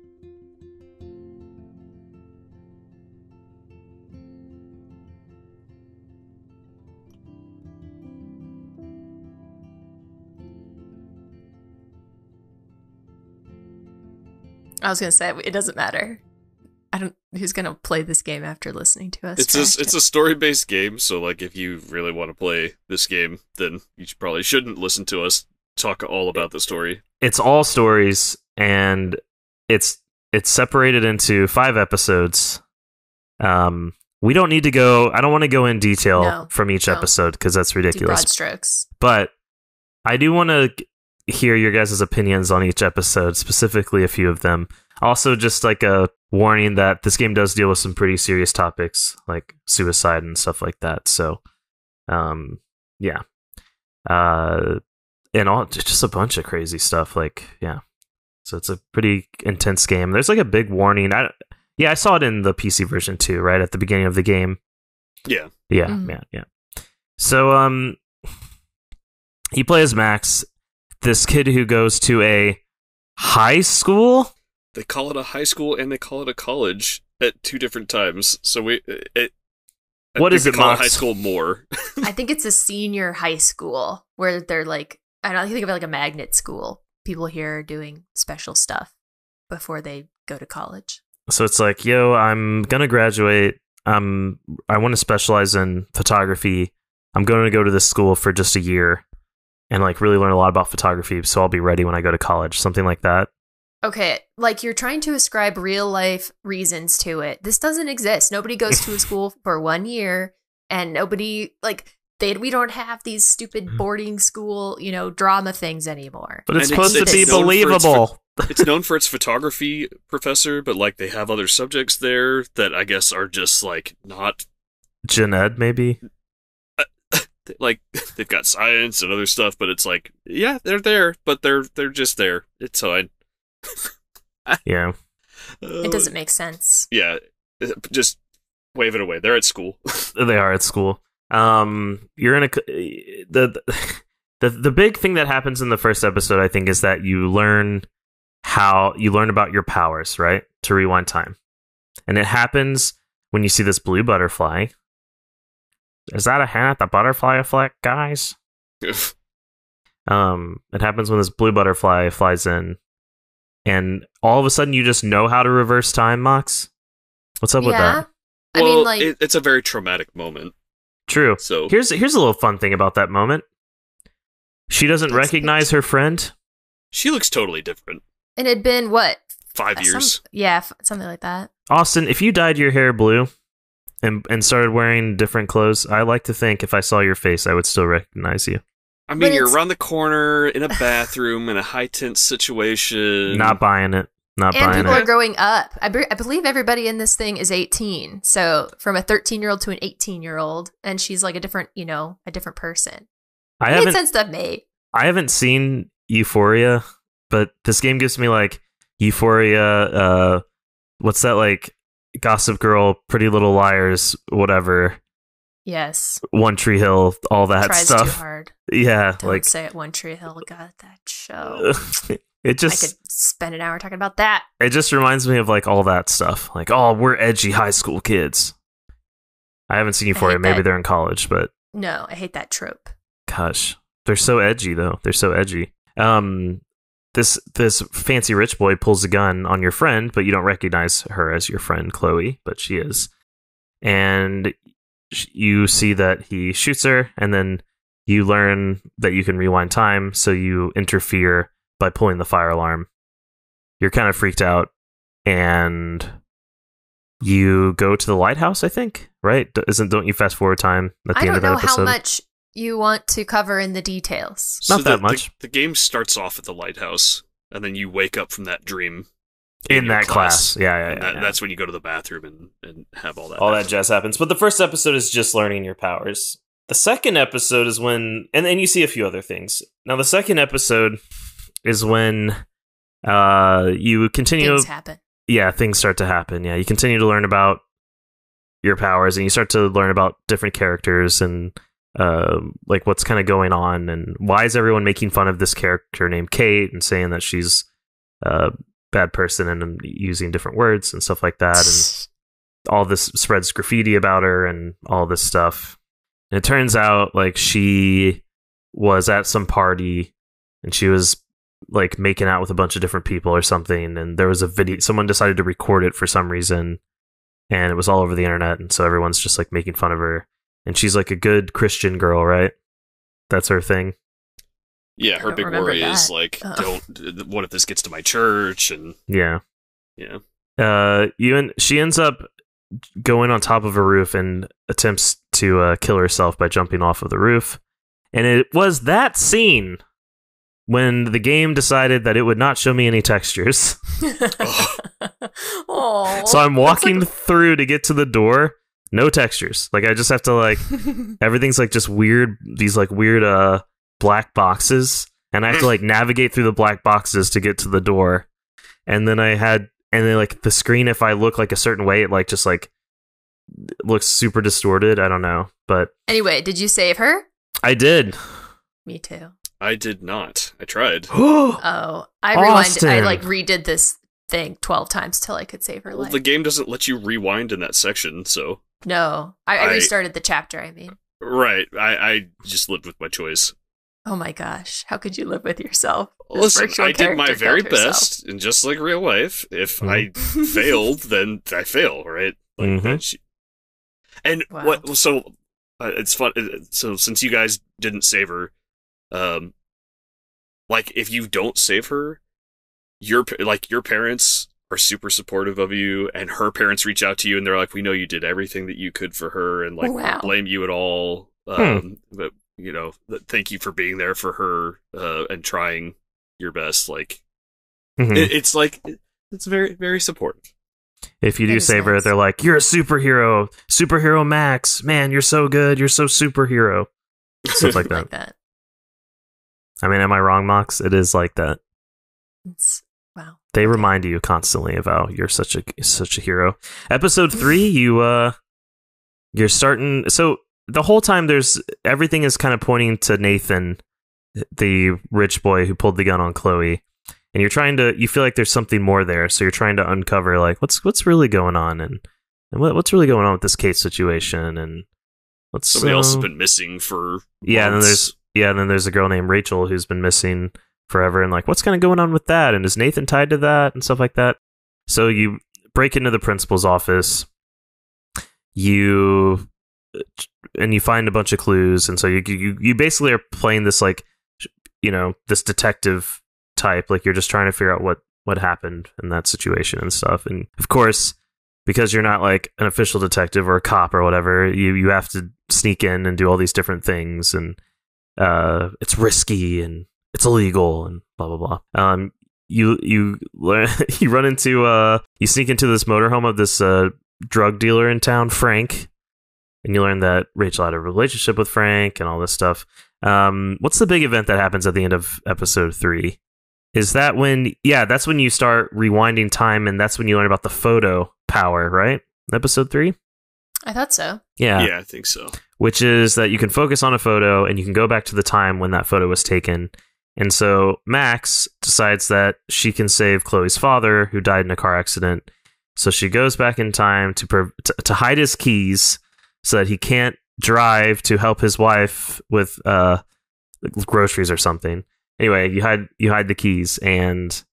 I was gonna say it doesn't matter. I don't. Who's gonna play this game after listening to us? It's trash a, it's it? a story-based game, so like if you really want to play this game, then you should- probably shouldn't listen to us talk all about the story. It's all stories, and it's it's separated into five episodes. Um, we don't need to go. I don't want to go in detail No, from each no. episode because that's Do ridiculous. broad strokes. But I do want to hear your guys' opinions on each episode, specifically a few of them. Also, just like a warning that this game does deal with some pretty serious topics, like suicide and stuff like that. So, um, yeah. Uh, and all just a bunch of crazy stuff. Like, yeah. So it's a pretty intense game. There's like a big warning. I, yeah, I saw it in the P C version too, right at the beginning of the game. Yeah. Yeah, Mhm. yeah, yeah. So, um, he plays Max, this kid who goes to a high school. They call it a high school and they call it a college at two different times. So we it. I What think is we it, call Mox? high school more? I think it's a senior high school where they're like, I don't think of it like a magnet school. People here are doing special stuff before they go to college. So it's like, yo, I'm gonna graduate. Um, I want to specialize in photography. I'm going to go to this school for just a year and like really learn a lot about photography. So I'll be ready when I go to college. Something like that. Okay, like you're trying to ascribe real life reasons to it. This doesn't exist. Nobody goes to a school for one year, and nobody like they. We don't have these stupid boarding school, you know, drama things anymore. But it's And it's- supposed to be it's known for its believable. It's known for its photography professor, but like they have other subjects there that I guess are just like not Gen Ed, maybe. like they've got science and other stuff, but it's like yeah, they're there, but they're they're just there. It's fine. Yeah. It doesn't make sense. Yeah, just wave it away. They're at school. They are at school. Um, you're in a c- the the the big thing that happens in the first episode, I think, is that you learn how you learn about your powers, right? To rewind time, and it happens when you see this blue butterfly, Is that a hat? The butterfly effect, guys? um, it happens when this blue butterfly flies in, and all of a sudden you just know how to reverse time, Mox. What's up yeah. with that? I well, mean, like, it, it's a very traumatic moment. True. So Here's here's a little fun thing about that moment. She doesn't That's recognize her friend. she looks totally different. it had been what? Five Some- years. yeah, f- something like that. Austin, if you dyed your hair blue and and started wearing different clothes, I like to think if I saw your face, I would still recognize you. I But mean, you're it's- around the corner in a bathroom in a high tense situation. Not buying it. Not And buying people it. are growing up. I, be- I believe everybody in this thing is eighteen. So from a thirteen year old to an eighteen year old, and she's like a different, you know, a different person. I Made haven't sense to me. I haven't seen Euphoria, but this game gives me like Euphoria. Uh, what's that like? Gossip Girl, Pretty Little Liars, whatever. Yes. One Tree Hill, all that Tries stuff. too hard. Yeah, Don't like say it. One Tree Hill. God, that show. it I just could spend an hour talking about that. it just reminds me of like all that stuff. Like, oh, we're edgy high school kids. I haven't seen Euphoria. hate Maybe that. they're in college, but No, I hate that trope. gosh, they're so edgy though. They're so edgy. Um, this this fancy rich boy pulls a gun on your friend, but you don't recognize her as your friend Chloe, but she is. And sh- you see that he shoots her, and then you learn that you can rewind time, so you interfere by pulling the fire alarm. You're kind of freaked out, and you go to the lighthouse, I think, right? D- Isn't don't you fast forward time at the I end don't of that know episode? how much you want to cover in the details. Not So that the, much. The, the game starts off at the lighthouse, and then you wake up from that dream in your that class. Yeah, yeah, and yeah, that, yeah. That's when you go to the bathroom and, and have all that. all that happen. jazz happens. But the first episode is just learning your powers. The second episode is when, and then you see a few other things. Now, the second episode is when uh, you continue. Things happen. Yeah, things start to happen. Yeah, you continue to learn about your powers, and you start to learn about different characters and uh, like what's kind of going on, and why is everyone making fun of this character named Kate and saying that she's a bad person and using different words and stuff like that, and all this spreads graffiti about her and all this stuff. And it turns out like she was at some party and she was like making out with a bunch of different people or something, and there was a video, someone decided to record it for some reason, and it was all over the internet, and so everyone's just like making fun of her, and she's like a good Christian girl, right? That's her thing. Yeah, I her don't big remember worry is that. like, Oh. don't. What if this gets to my church? And Yeah. yeah, Uh, you and she ends up going on top of a roof and attempts to uh, kill herself by jumping off of the roof. And it was that scene when the game decided that it would not show me any textures. Oh, So I'm walking through to get to the door, no textures. Like I just have to like everything's like just weird, these like weird uh black boxes, and I have to like navigate through the black boxes to get to the door. And then I had and then like the screen, if I look like a certain way, it like just like looks super distorted. I don't know, but Anyway, did you save her? I did. Me too. I did not. I tried. Oh, I rewinded. I Austin. like redid this thing twelve times till I could save her Well, life. the game doesn't let you rewind in that section, so No, I, I I- restarted the chapter. I mean, right. I, I just lived with my choice. oh my gosh, how could you live with yourself? This Listen, virtual I did my character very killed herself. best, and just like real life, if Mhm. I failed, then I fail, right? Like, Mhm. and she- and Wow. what? So uh, it's fun. uh, So since you guys didn't save her, um, like if you don't save her, your pa- like your parents are super supportive of you, and her parents reach out to you, and they're like, "We know you did everything that you could for her, and like Wow. blame you at all." Um, but you know, th- thank you for being there for her uh, and trying your best. Like Mhm. it, it's like it's very very supportive. If you do That is save her, nice. they're like, "You're a superhero, superhero Max, man, you're so good, you're so superhero." Stuff like that. like that. I mean, am I wrong, Mox? It is like that. It's wow. They Okay. remind you constantly of how you're such a such a hero. Episode three, you uh, you're starting. So the whole time, there's everything is kind of pointing to Nathan, the rich boy who pulled the gun on Chloe, and you're trying to. You feel like there's something more there, so you're trying to uncover like what's what's really going on and and what, what's really going on with this Kate situation and let's. Somebody uh, else has been missing for Yeah, and then months. there's yeah, and then there's a girl named Rachel who's been missing forever, and like, what's kind of going on with that? And is Nathan tied to that and stuff like that? So you break into the principal's office, you and you find a bunch of clues, and so you you you basically are playing this like, you know, this detective type, like you're just trying to figure out what what happened in that situation and stuff. And of course, because you're not like an official detective or a cop or whatever, you you have to sneak in and do all these different things, and uh, it's risky and it's illegal and blah blah blah. Um, you you learn, you run into uh, you sneak into this motorhome of this uh drug dealer in town, Frank, and you learn that Rachel had a relationship with Frank and all this stuff. Um, what's the big event that happens at the end of episode three? Is that when, yeah, that's when you start rewinding time, and that's when you learn about the photo power, right? Episode three? I thought so. Yeah. Yeah, I think so. Which is that you can focus on a photo and you can go back to the time when that photo was taken. And so Max decides that she can save Chloe's father, who died in a car accident. So she goes back in time to prov- to, to hide his keys so that he can't drive to help his wife with uh, groceries or something. Anyway, you hide you hide the keys, and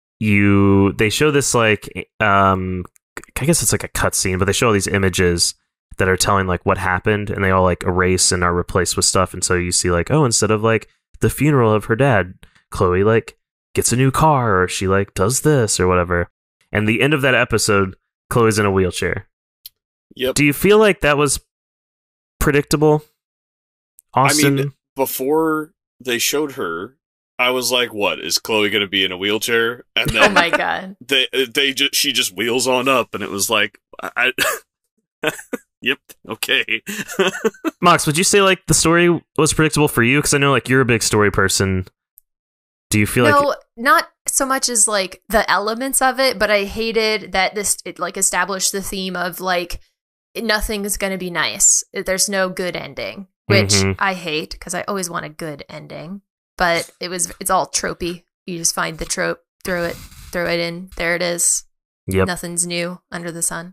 you they show this like um I guess it's like a cutscene, but they show all these images that are telling like what happened, and they all like erase and are replaced with stuff. And so you see like, oh, instead of like the funeral of her dad, Chloe like gets a new car, or she like does this or whatever. And the end of that episode, Chloe's in a wheelchair. Yep. Do you feel like that was predictable, Austin? I mean, before they showed her, I was like, "What is Chloe going to be in a wheelchair?" And then Oh my god. they they just she just wheels on up, and it was like, I, I yep, okay. Mox, would you say like the story was predictable for you? Because I know like you're a big story person. Do you feel no, like not so much as like the elements of it, but I hated that this it like established the theme of like nothing is going to be nice. There's no good ending, which Mhm. I hate because I always want a good ending. But it was it's all tropey. You just find the trope, throw it, throw it in. There it is. Yep. Nothing's new under the sun.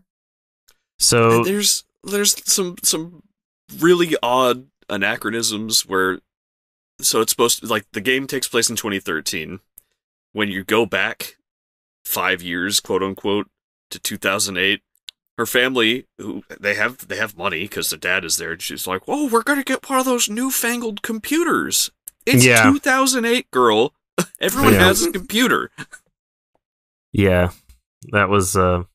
So And there's there's some some really odd anachronisms where so it's supposed to like the game takes place in twenty thirteen. When you go back five years, quote unquote, to two thousand eight, her family, who they have they have money because the dad is there, and she's like, "Whoa, we're gonna get one of those newfangled computers." It's Yeah. two thousand eight, girl. Everyone Yeah. has a computer. yeah, that was uh,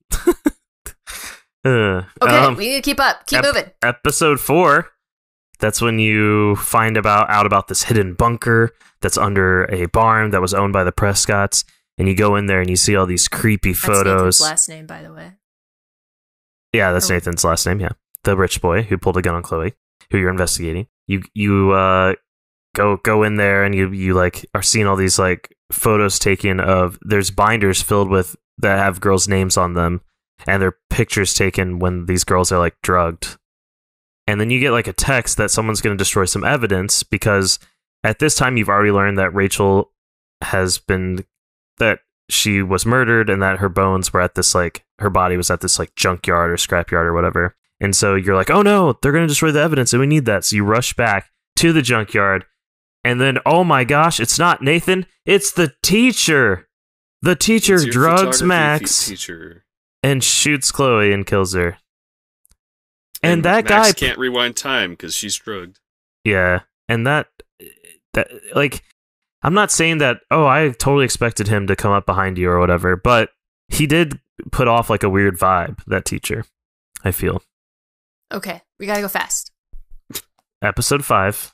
uh Okay, um, we need to keep up. Keep ep- moving. episode four. That's when you find about out about this hidden bunker that's under a barn that was owned by the Prescotts, and you go in there and you see all these creepy That's photos. Nathan's last name, by the way. Yeah, that's Oh. Nathan's last name. Yeah, the rich boy who pulled a gun on Chloe, who you're investigating. You you uh go go in there and you you like are seeing all these like photos taken of. There's binders filled with that have girls' names on them, and they're pictures taken when these girls are like drugged. And then you get like a text that someone's going to destroy some evidence because at this time you've already learned that Rachel has been that she was murdered and that her bones were at this like her body was at this like junkyard or scrapyard or whatever. And so you're like, oh no, they're going to destroy the evidence and we need that. So you rush back to the junkyard, and then oh my gosh, it's not Nathan, it's the teacher. The teacher It's your drugs photography Max teacher. and shoots Chloe and kills her. And, that Max guy can't rewind time because she's drugged. Yeah, and that that like I'm not saying that oh I totally expected him to come up behind you or whatever, but he did put off like a weird vibe, that teacher, I feel. Okay, we gotta go fast. Episode five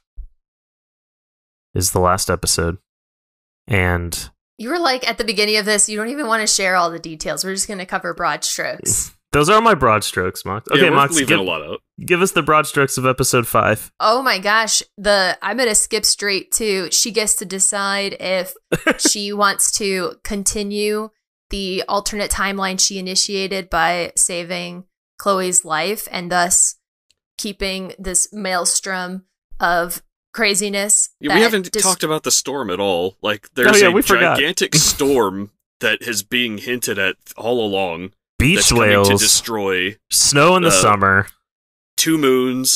is the last episode, and You were like at the beginning of this, you don't even want to share all the details. We're just gonna cover broad strokes. those are my broad strokes, Mox. Okay, yeah, we're Mox, leaving give, a lot out. give us the broad strokes of episode five. Oh my gosh, the I'm gonna skip straight to she gets to decide if she wants to continue the alternate timeline she initiated by saving Chloe's life and thus keeping this maelstrom of craziness. Yeah, that we haven't dis- talked about the storm at all. Like, there's yeah, a we forgot. gigantic storm that is being hinted at all along. Beach that's whales, coming to destroy snow in the uh, summer. two moons,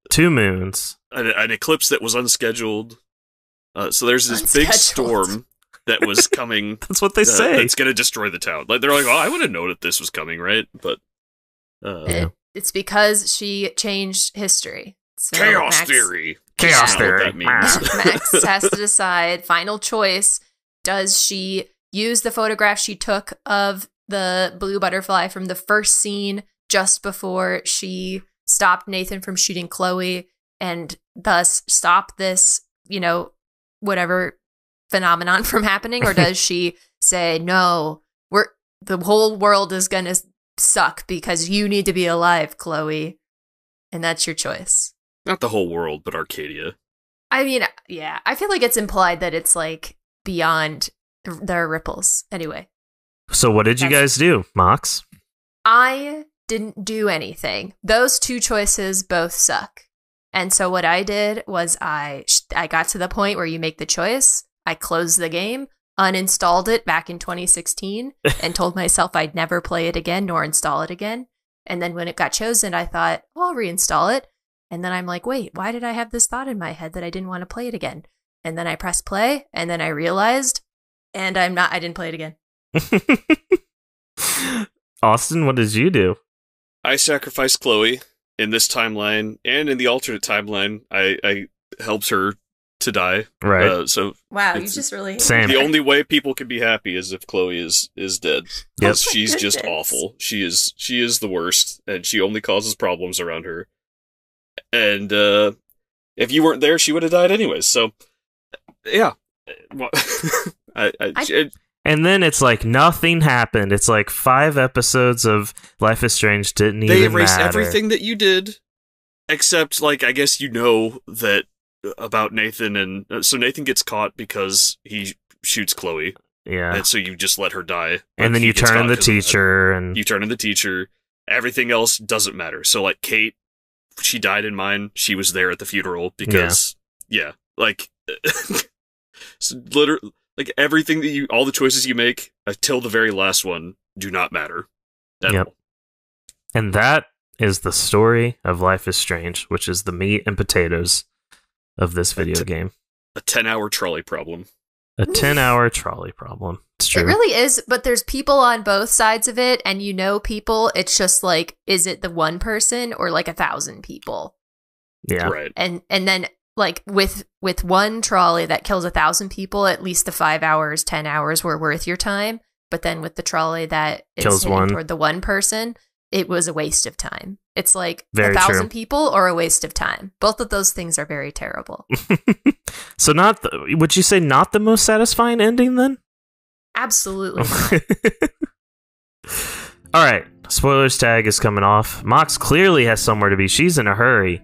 two moons. An, an eclipse that was unscheduled. Uh, so there's this big Unscheduled. storm that was coming. That's what they uh, say. It's going to destroy the town. Like they're like, oh, I would have known that this was coming, right? But uh, It, it's because she changed history. So chaos Max, theory. Chaos That's not theory. What that means. Max has to decide, final choice, does she use the photograph she took of the blue butterfly from the first scene just before she stopped Nathan from shooting Chloe and thus stop this, you know, whatever phenomenon from happening? Or does she say, no, we're the whole world is going to suck because you need to be alive, Chloe? And that's your choice. Not the whole world, but Arcadia. I mean, yeah, I feel like it's implied that it's like beyond there are ripples. Anyway, So what did you That's- guys do, Mox? I didn't do anything. Those two choices both suck. And so what I did was I I got to the point where you make the choice. I closed the game, uninstalled it back in twenty sixteen, and told myself I'd never play it again nor install it again. And then when it got chosen, I thought, well, I'll reinstall it. And then I'm like, wait, why did I have this thought in my head that I didn't want to play it again? And then I pressed play, and then I realized, and I'm not, I didn't play it again. Austin, what did you do? I sacrificed Chloe in this timeline, and in the alternate timeline, I, I helped her to die. Right. Uh, so Wow, you just really Same. the only way people can be happy is if Chloe is is dead. Yep. 'Cause she's just Goodness. awful. She is she is the worst, and she only causes problems around her. And uh, if you weren't there, she would have died anyways. So, yeah. Well, I, I, I- it- And then it's like nothing happened. It's like five episodes of Life is Strange didn't they even erased matter. everything that you did, except like I guess you know that about Nathan, and uh, so Nathan gets caught because he shoots Chloe, Yeah. and so you just let her die. And Like, then he you gets turn caught in the 'cause of that. teacher and You turn in the teacher. Everything else doesn't matter. So like Kate, she died in mine. She was there at the funeral because yeah, like so literally like everything that you, all the choices you make until the very last one do not matter at Yep. all. and that is the story of Life is Strange, which is the meat and potatoes of this video t- game. A ten-hour trolley problem. A ten-hour trolley problem. It's true. It really is, but there's people on both sides of it, and you know people. It's just like, is it the one person or like a thousand people? yeah. Right. And and then like with with one trolley that kills a thousand people, at least the five hours, ten hours were worth your time. But then with the trolley that is Kills hitting one. toward the one person, it was a waste of time. It's like Very a thousand true. people or a waste of time. Both of those things are very terrible. So not the, would you say not the most satisfying ending then? Absolutely. All right. Spoilers tag is coming off. Mox clearly has somewhere to be. She's in a hurry.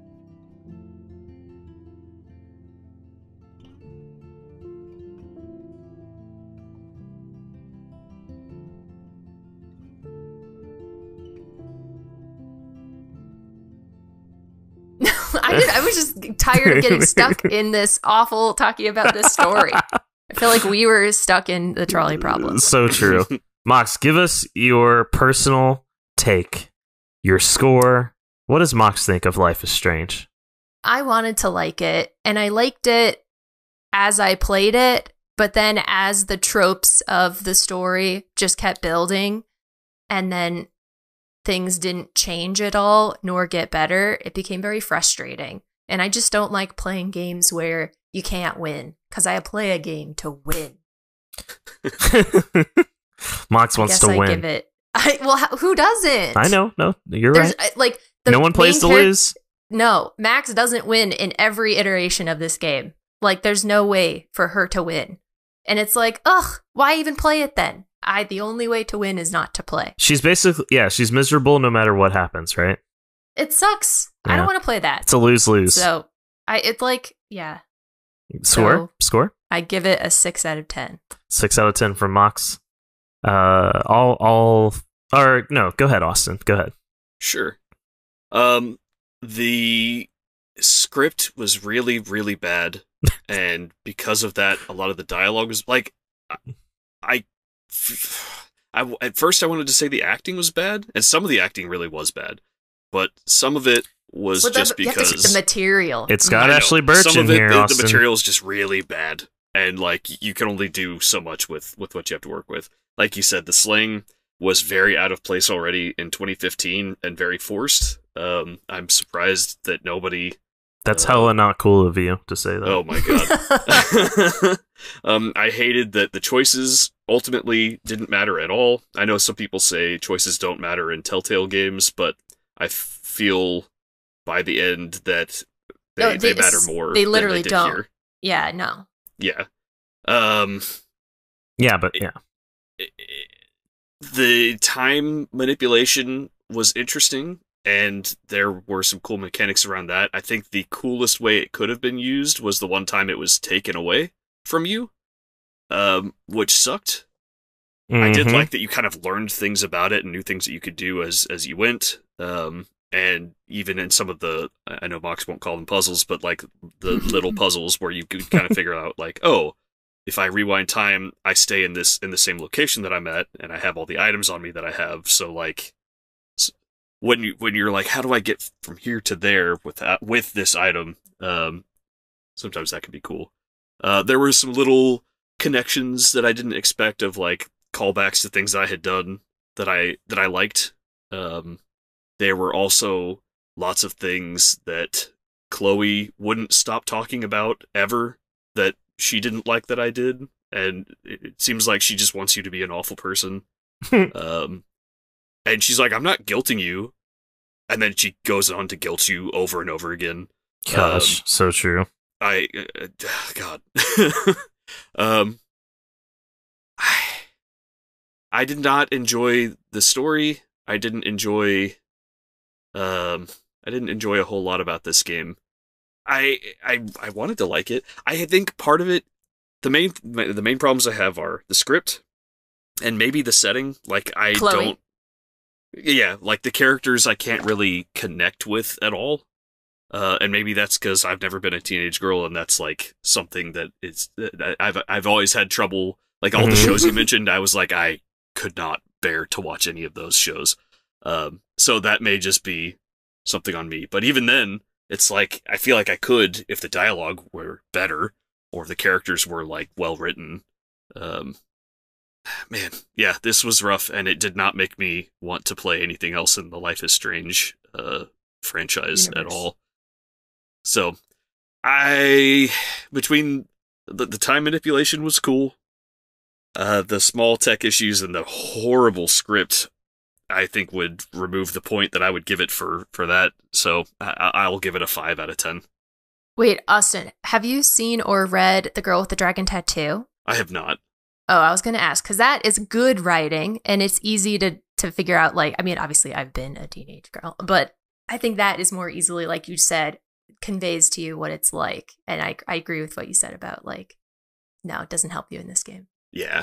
I, did, I was just tired of getting stuck in this awful talking about this story. I feel like we were stuck in the trolley problem. So true. Mox, give us your personal take, your score. What does Mox think of Life is Strange? I wanted to like it, and I liked it as I played it, but then as the tropes of the story just kept building, and then things didn't change at all nor get better, it became very frustrating. And I just don't like playing games where you can't win, because I play a game to win. Mox I wants guess to I win. give it. I, well, how, who doesn't? I know. No, you're There's right. uh, like the No one plays to main charac- lose. No, Max doesn't win in every iteration of this game. Like, there's no way for her to win. And it's like, ugh, why even play it then? I the only way to win is not to play. She's basically, yeah, she's miserable no matter what happens, right? It sucks. I Yeah. don't want to play that. It's a lose-lose. So, I it's like, yeah, Score? so- Score? I give it a six out of ten. Six out of ten from Mox. Uh, all, all, or no, go ahead, Austin. Go ahead. Sure. Um, the script was really, really bad, and because of that, a lot of the dialogue was like, I, I, at first I wanted to say the acting was bad, and some of the acting really was bad, but some of it was Well, just the, you have to because get the material. It's got I know, Ashley Birch some in of it, here, the, Austin. the material is just really bad, and like you can only do so much with with what you have to work with. Like you said, the slang was very out of place already in twenty fifteen and very forced. Um, I'm surprised that nobody. That's uh, hella not cool of you to say that. Oh my god. um, I hated that the choices ultimately didn't matter at all. I know some people say choices don't matter in Telltale games, but I feel by the end that they, No, they, they- matter more. they than literally they did don't. Here. Yeah, no. Yeah. Um, Yeah, but yeah. the time manipulation was interesting, and there were some cool mechanics around that. I think the coolest way it could have been used was the one time it was taken away from you, um, which sucked. I did Mhm. like that you kind of learned things about it and knew things that you could do as as you went. Um, and even in some of the, I know Mox won't call them puzzles, but like the little puzzles where you could kind of figure out like, oh, if I rewind time, I stay in this in the same location that I'm at, and I have all the items on me that I have. So like, s- when you when you're like, how do I get from here to there with that, with this item? Um, sometimes that can be cool. Uh, there were some little connections that I didn't expect of like callbacks to things that I had done that I that I liked. Um, there were also lots of things that Chloe wouldn't stop talking about ever that she didn't like that I did, and it it seems like she just wants you to be an awful person. um, and she's like, "I'm not guilting you," and then she goes on to guilt you over and over again. Gosh, so true. I, uh, God, um, I, I did not enjoy the story. I didn't enjoy, um, I didn't enjoy a whole lot about this game. I, I, I wanted to like it. I think part of it, the main, the main problems I have are the script, and maybe the setting. Like I Chloe. don't, yeah, like the characters I can't really connect with at all. Uh, and maybe that's because I've never been a teenage girl, and that's like something that is that I've I've always had trouble. Like all the Mhm. shows you mentioned, I was like I could not bear to watch any of those shows. Um, so that may just be something on me. But even then, it's like I feel like I could if the dialogue were better or the characters were like well written. Um, man, yeah, this was rough, and it did not make me want to play anything else in the Life is Strange uh, franchise at Universe. all. So, I between the, the time manipulation was cool, uh, the small tech issues and the horrible script, I think would remove the point that I would give it for for that. So I, I'll give it a five out of ten. Wait, Austin, have you seen or read The Girl with the Dragon Tattoo? I have not. Oh, I was going to ask, because that is good writing, and it's easy to, to figure out, like, I mean, obviously I've been a teenage girl, but I think that is more easily, like you said, conveys to you what it's like. And I, I agree with what you said about, like, no, it doesn't help you in this game. Yeah.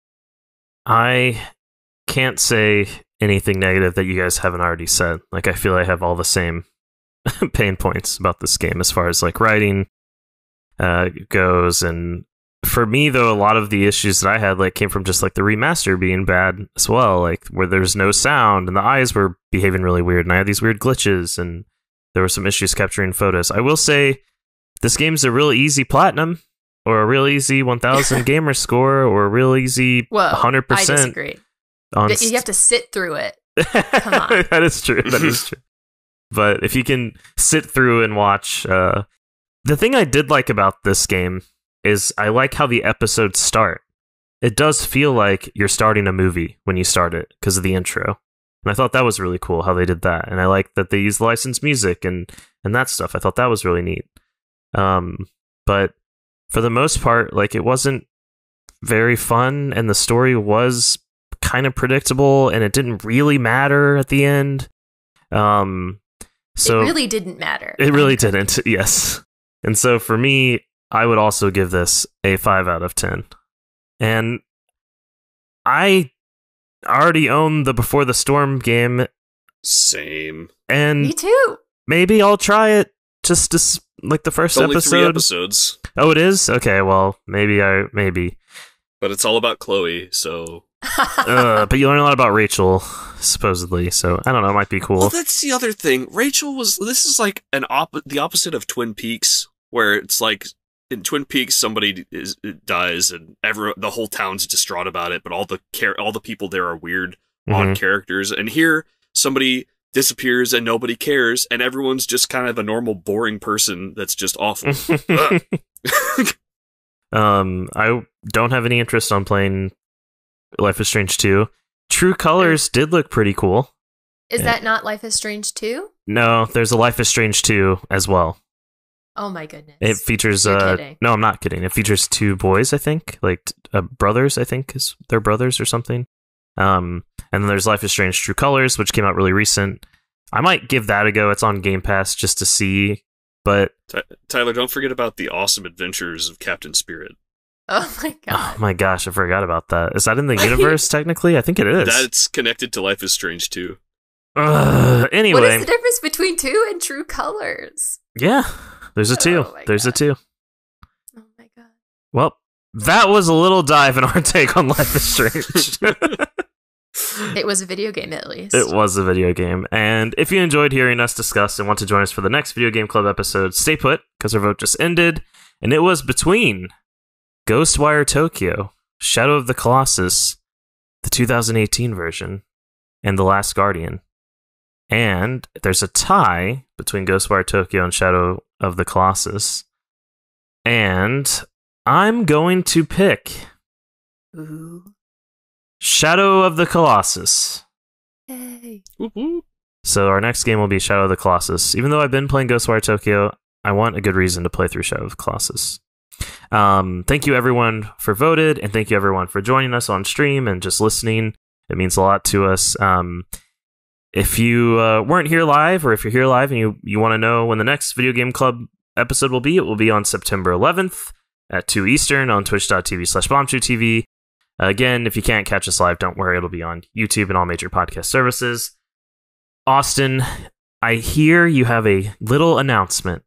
I can't say anything negative that you guys haven't already said. Like, I feel I have all the same pain points about this game as far as like writing uh, goes. And for me, though, a lot of the issues that I had like came from just like the remaster being bad as well, like where there's no sound and the eyes were behaving really weird, and I had these weird glitches, and there were some issues capturing photos. I will say this game's a real easy platinum, or a real easy one thousand gamer score, or a real easy Whoa, one hundred I percent. disagree. On Th- You have to sit through it. Come on. That is true. That is true. But if you can sit through and watch, uh, the thing I did like about this game is I like how the episodes start. It does feel like you're starting a movie when you start it because of the intro. And I thought that was really cool how they did that. And I like that they used licensed music and, and that stuff. I thought that was really neat. Um, but for the most part, like it wasn't very fun, and the story was kind of predictable, and it didn't really matter at the end. Um, so it really didn't matter. It really didn't. Yes. And so for me, I would also give this a five out of ten. And I already own the Before the Storm game, Same. and Me too. maybe I'll try it just to s- like the first It's only three episode. episodes, Oh, it is? Okay, well, maybe I maybe. but it's all about Chloe, so uh, but you learn a lot about Rachel, supposedly. So I don't know. It might be cool. Well, that's the other thing. Rachel was. This is like an op- the opposite of Twin Peaks, where it's like in Twin Peaks somebody is dies and every the whole town's distraught about it, but all the care all the people there are weird, odd Mhm. characters. And here somebody disappears and nobody cares, and everyone's just kind of a normal, boring person that's just awful. Ugh. um, I don't have any interest on playing Life is Strange two. True Colors did look pretty cool. Is Yeah. that not Life is Strange two? No, there's a Life is Strange two as well. Oh my goodness. It features You're uh kidding. no, I'm not kidding. It features two boys, I think, like t- uh, brothers, I think is they're brothers or something. Um, and then there's Life is Strange True Colors, which came out really recent. I might give that a go. It's on Game Pass just to see, but Ty- Tyler, don't forget about the awesome adventures of Captain Spirit. Oh my god. oh my gosh, I forgot about that. Is that in the universe technically? I think it is. That's connected to Life is Strange too. Ugh, anyway, What is the difference between two and True Colors? yeah, there's a two. Oh my there's a God. two. Oh my god. Well, that was a little dive in our take on Life is Strange. It was a video game at least. It was a video game. And if you enjoyed hearing us discuss and want to join us for the next Video Game Club episode, stay put, because our vote just ended. And it was between Ghostwire Tokyo, Shadow of the Colossus, the two thousand eighteen version, and The Last Guardian. And there's a tie between Ghostwire Tokyo and Shadow of the Colossus. And I'm going to pick Ooh. Shadow of the Colossus. Yay. Whoop, whoop. So our next game will be Shadow of the Colossus. Even though I've been playing Ghostwire Tokyo, I want a good reason to play through Shadow of the Colossus. Um, thank you everyone for voted, and thank you everyone for joining us on stream and just listening. It means a lot to us. Um, if you uh, weren't here live, or if you're here live and you, you want to know when the next Video Game Club episode will be, it will be on September eleventh at two Eastern on twitch.tv slash bombshoottv. Again, if you can't catch us live, don't worry. It'll be on YouTube and all major podcast services. Austin, I hear you have a little announcement.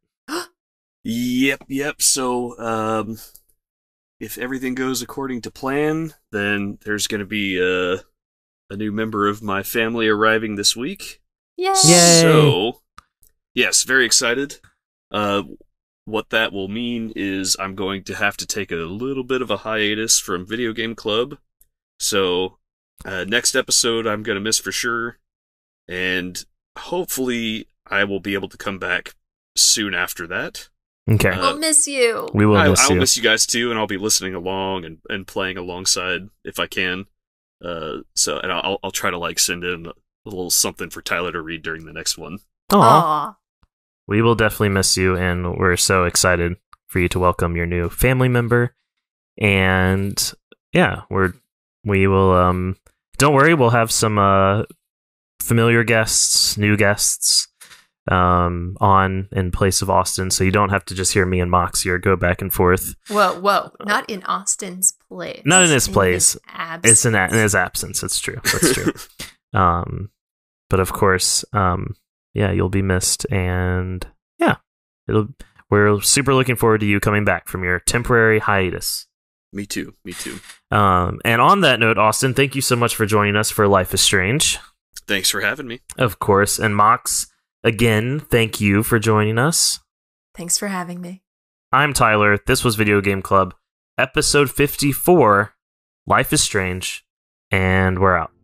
Yep, yep. So, um, if everything goes according to plan, then there's going to be a, a new member of my family arriving this week. Yay. Yay. So, yes, very excited. Uh, what that will mean is I'm going to have to take a little bit of a hiatus from Video Game Club. So, uh, next episode I'm going to miss for sure. And hopefully I will be able to come back soon after that. Okay. Uh, We'll miss you. we will I, miss I'll you. miss you guys too, and I'll be listening along and, and playing alongside if I can. Uh, so, and I'll I'll try to like send in a little something for Tyler to read during the next one. Aw. Aw. We will definitely miss you, and we're so excited for you to welcome your new family member. And yeah, we're we will. Um, don't worry, we'll have some uh, familiar guests, new guests, um, on in place of Austin, so you don't have to just hear me and Moxie or go back and forth. Whoa, whoa. Not in Austin's place. Not in his place. his absence. It's in, a- in his absence. It's true. That's true. um, but of course, um, yeah, you'll be missed, and yeah, it'll. We're super looking forward to you coming back from your temporary hiatus. Me too. Me too. Um, and on that note, Austin, thank you so much for joining us for Life is Strange. Thanks for having me. Of course, and Mox, again, thank you for joining us. Thanks for having me. I'm Tyler. This was Video Game Club, episode fifty-four, Life is Strange, and we're out.